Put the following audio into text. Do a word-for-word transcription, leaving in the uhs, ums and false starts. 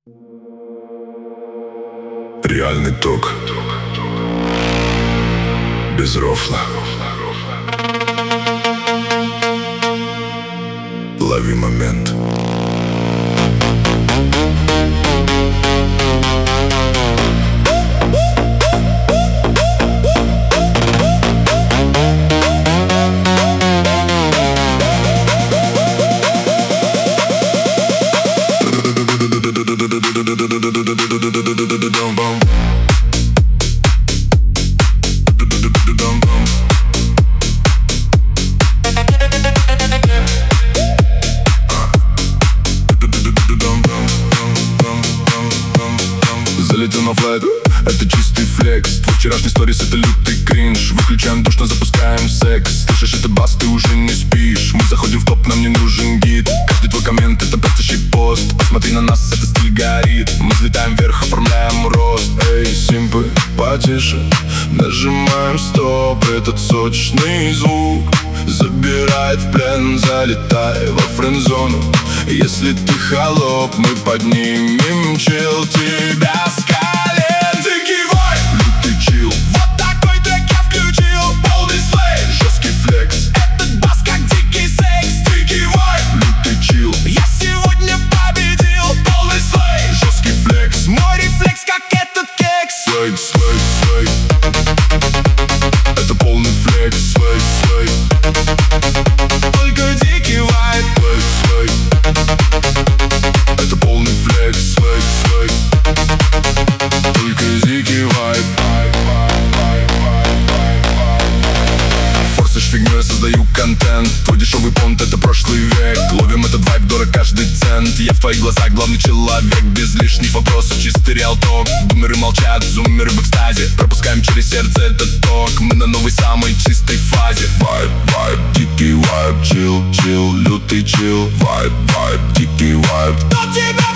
Реальный ток. Без рофла. Лови момент. Залетел на флайт, это чистый флекс. Твой вчерашний сторис, это лютый кринж. Выключаем душ, но запускаем секс. Слышишь, это бас, ты уже не спишь. Мы заходим в топ, нам не нужен гид. Каждый твой коммент, это просто пост. Посмотри на нас, это стиль горит. Мы взлетаем вверх, оформляем рост. Эй, симпы, потише. Нажимаем стоп, этот сочный звук забирает в плен, залетай во френд-зону. Если ты холоп, мы поднимем чел тебя с колен. Дикий вайб, лютый чил. Вот такой трек я включил. Полный слей, жесткий флекс. Этот бас как дикий секс. Дикий вайб, лютый чил. Я сегодня победил. Полный слей, жесткий флекс. Мой рефлекс как этот кекс. Слей, слей, слей. Это полный флекс. Слей, слей. Только дикий вайб. Слей, слей. Это полный флекс. Слей, слей. Только дикий вайб. Форсишь фигню, я создаю контент. Твой дешевый понт, это прошлый век. Ловим этот вайб, дорог каждый цент. Я в твоих глазах главный человек. Без лишних вопросов, чистый реал-ток. Бумеры молчат, зумеры в экстазе. Пропускаем через сердце этот ток. Мы на новой самой чистой фазе. Вайб, вайб, дикий вайб. Чил, чил, лютый чил. Вайб, вайб, дикий вайб. Кто тебя